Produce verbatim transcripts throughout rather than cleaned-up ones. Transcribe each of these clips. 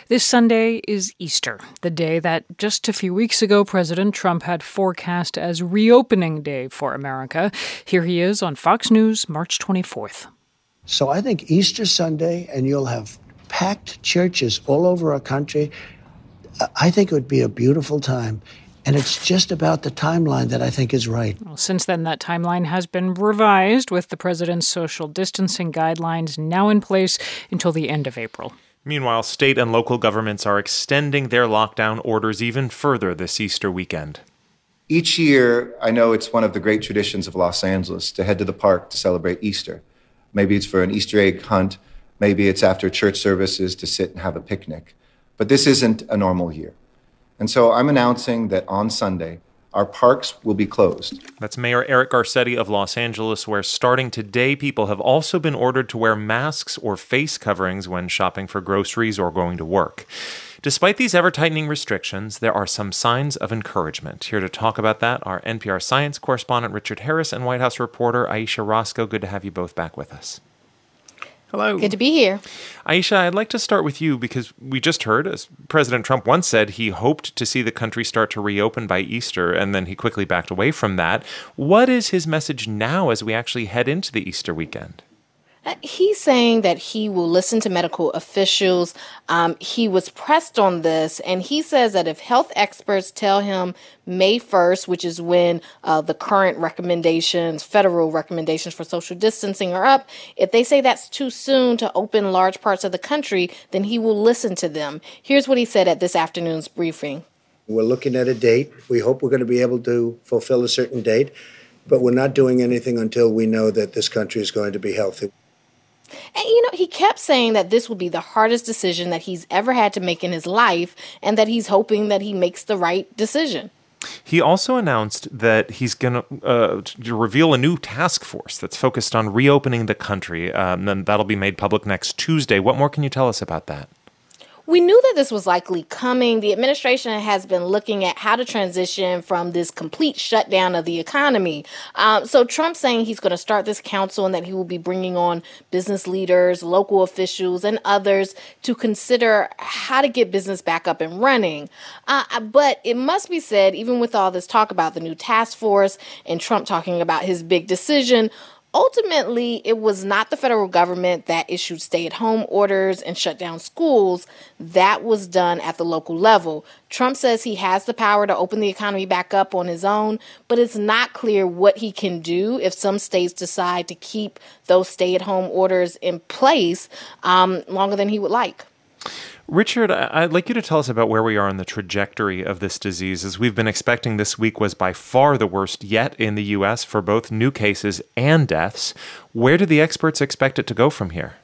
This Sunday is Easter, the day that just a few weeks ago President Trump had forecast as reopening day for America. Here he is on Fox News, March twenty-fourth. So I think Easter Sunday, and you'll have packed churches all over our country. I think it would be a beautiful time. And it's just about the timeline that I think is right. Well, since then, that timeline has been revised with the president's social distancing guidelines now in place until the end of April. Meanwhile, state and local governments are extending their lockdown orders even further this Easter weekend. Each year, I know it's one of the great traditions of Los Angeles to head to the park to celebrate Easter. Maybe it's for an Easter egg hunt. Maybe it's after church services to sit and have a picnic. But this isn't a normal year. And so I'm announcing that on Sunday, our parks will be closed. That's Mayor Eric Garcetti of Los Angeles, where starting today, people have also been ordered to wear masks or face coverings when shopping for groceries or going to work. Despite these ever-tightening restrictions, there are some signs of encouragement. Here to talk about that are N P R science correspondent Richard Harris and White House reporter Ayesha Rascoe. Good to have you both back with us. Hello. Good to be here. Ayesha, I'd like to start with you because we just heard, as President Trump once said, he hoped to see the country start to reopen by Easter, and then he quickly backed away from that. What is his message now as we actually head into the Easter weekend? He's saying that he will listen to medical officials. Um, he was pressed on this, and he says that if health experts tell him May first, which is when uh, the current recommendations, federal recommendations for social distancing are up, if they say that's too soon to open large parts of the country, then he will listen to them. Here's what he said at this afternoon's briefing. We're looking at a date. We hope we're going to be able to fulfill a certain date, but we're not doing anything until we know that this country is going to be healthy. And, you know, he kept saying that this will be the hardest decision that he's ever had to make in his life and that he's hoping that he makes the right decision. He also announced that he's going to uh, reveal a new task force that's focused on reopening the country. Um, and that'll be made public next Tuesday. What more can you tell us about that? We knew that this was likely coming. The administration has been looking at how to transition from this complete shutdown of the economy. Um, so Trump's saying he's going to start this council and that he will be bringing on business leaders, local officials, and others to consider how to get business back up and running. Uh, but it must be said, even with all this talk about the new task force and Trump talking about his big decision, ultimately, it was not the federal government that issued stay-at-home orders and shut down schools. That was done at the local level. Trump says he has the power to open the economy back up on his own, but it's not clear what he can do if some states decide to keep those stay-at-home orders in place um, longer than he would like. Richard, I'd like you to tell us about where we are in the trajectory of this disease. As we've been expecting, this week was by far the worst yet in the U S for both new cases and deaths. Where do the experts expect it to go from here?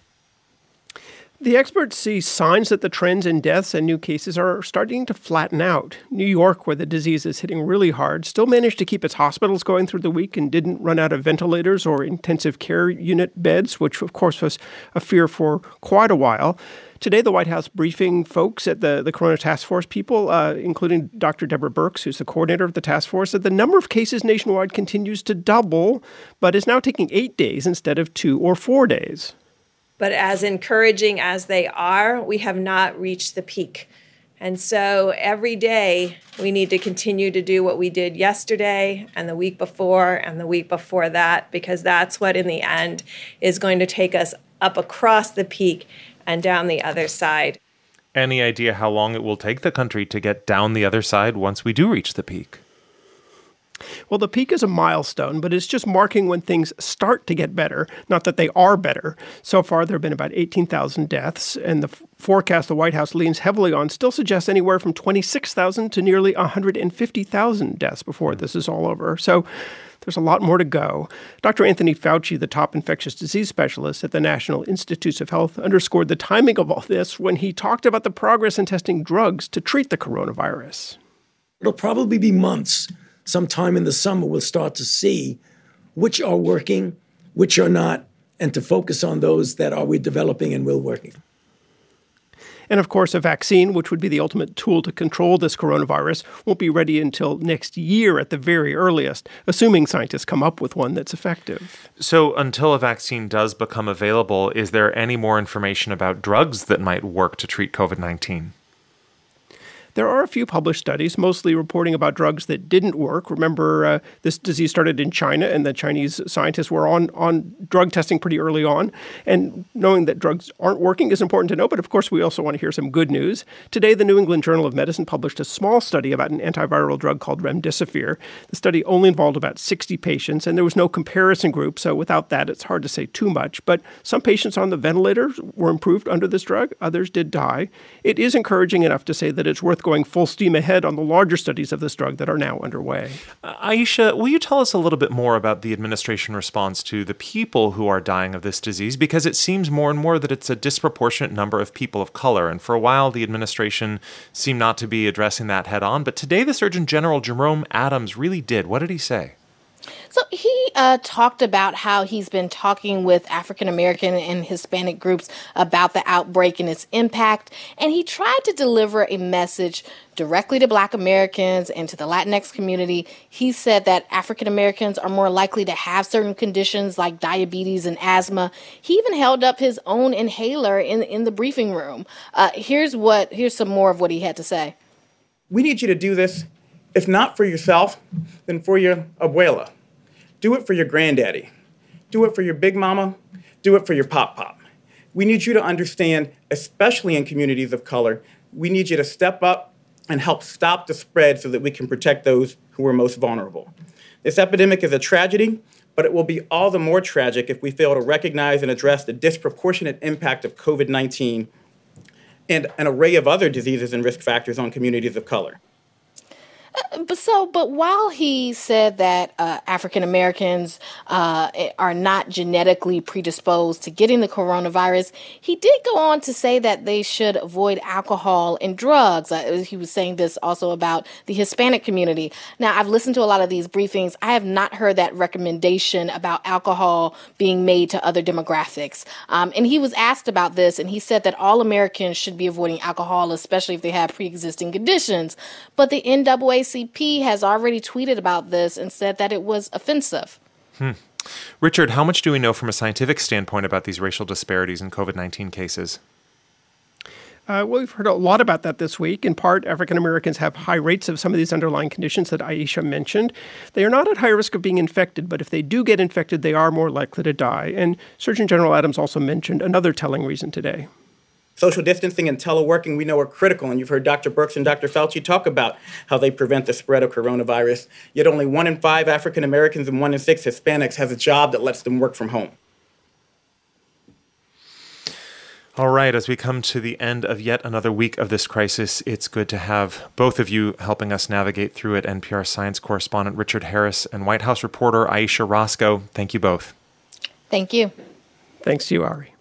The experts see signs that the trends in deaths and new cases are starting to flatten out. New York, where the disease is hitting really hard, still managed to keep its hospitals going through the week and didn't run out of ventilators or intensive care unit beds, which of course was a fear for quite a while. Today, the White House briefing folks at the, the Corona Task Force people, uh, including Doctor Deborah Birx, who's the coordinator of the task force, that the number of cases nationwide continues to double, but is now taking eight days instead of two or four days. But as encouraging as they are, we have not reached the peak. And so every day we need to continue to do what we did yesterday and the week before and the week before that, because that's what in the end is going to take us up across the peak and down the other side. Any idea how long it will take the country to get down the other side once we do reach the peak? Well, the peak is a milestone, but it's just marking when things start to get better, not that they are better. So far, there have been about eighteen thousand deaths, and the f- forecast the White House leans heavily on still suggests anywhere from twenty-six thousand to nearly one hundred fifty thousand deaths before this is all over. So there's a lot more to go. Doctor Anthony Fauci, the top infectious disease specialist at the National Institutes of Health, underscored the timing of all this when he talked about the progress in testing drugs to treat the coronavirus. It'll probably be months. Sometime in the summer, we'll start to see which are working, which are not, and to focus on those that are we developing and will working. And of course, a vaccine, which would be the ultimate tool to control this coronavirus, won't be ready until next year at the very earliest, assuming scientists come up with one that's effective. So until a vaccine does become available, is there any more information about drugs that might work to treat COVID nineteen? There are a few published studies, mostly reporting about drugs that didn't work. Remember, uh, this disease started in China, and the Chinese scientists were on, on drug testing pretty early on. And knowing that drugs aren't working is important to know, but of course we also want to hear some good news. Today, the New England Journal of Medicine published a small study about an antiviral drug called remdesivir. The study only involved about sixty patients, and there was no comparison group, so without that, it's hard to say too much. But some patients on the ventilator were improved under this drug. Others did die. It is encouraging enough to say that it's worth going full steam ahead on the larger studies of this drug that are now underway. Uh, Aisha, will you tell us a little bit more about the administration response to the people who are dying of this disease? Because it seems more and more that it's a disproportionate number of people of color. And for a while, the administration seemed not to be addressing that head on. But today, the Surgeon General, Jerome Adams, really did. What did he say? So he uh, talked about how he's been talking with African American and Hispanic groups about the outbreak and its impact. And he tried to deliver a message directly to Black Americans and to the Latinx community. He said that African Americans are more likely to have certain conditions like diabetes and asthma. He even held up his own inhaler in, in the briefing room. Uh, here's what here's some more of what he had to say. We need you to do this. If not for yourself, then for your abuela. Do it for your granddaddy. Do it for your big mama. Do it for your pop-pop. We need you to understand, especially in communities of color, we need you to step up and help stop the spread so that we can protect those who are most vulnerable. This epidemic is a tragedy, but it will be all the more tragic if we fail to recognize and address the disproportionate impact of COVID nineteen and an array of other diseases and risk factors on communities of color. Uh, but so, but while he said that uh, African Americans uh, are not genetically predisposed to getting the coronavirus, he did go on to say that they should avoid alcohol and drugs. Uh, he was saying this also about the Hispanic community. Now, I've listened to a lot of these briefings. I have not heard that recommendation about alcohol being made to other demographics. Um, and he was asked about this, and he said that all Americans should be avoiding alcohol, especially if they have pre-existing conditions. But the N double A C P has already tweeted about this and said that it was offensive. Hmm. Richard, how much do we know from a scientific standpoint about these racial disparities in COVID nineteen cases? Uh, well, we've heard a lot about that this week. In part, African Americans have high rates of some of these underlying conditions that Aisha mentioned. They are not at high risk of being infected, but if they do get infected, they are more likely to die. And Surgeon General Adams also mentioned another telling reason today. Social distancing and teleworking we know are critical, and you've heard Doctor Birx and Doctor Fauci talk about how they prevent the spread of coronavirus. Yet only one in five African Americans and one in six Hispanics has a job that lets them work from home. All right, as we come to the end of yet another week of this crisis, it's good to have both of you helping us navigate through it. N P R science correspondent Richard Harris and White House reporter Aisha Roscoe. Thank you both. Thank you. Thanks to you, Ari.